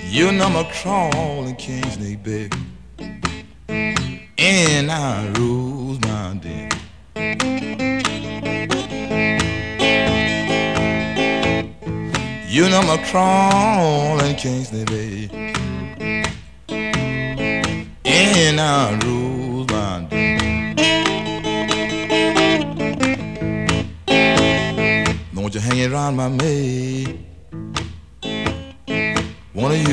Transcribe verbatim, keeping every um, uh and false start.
You know I'm crawling king snake, baby, and I rules my den. You know I'm crawling king snake, baby, and I rules my den. Don't you hang around my maid.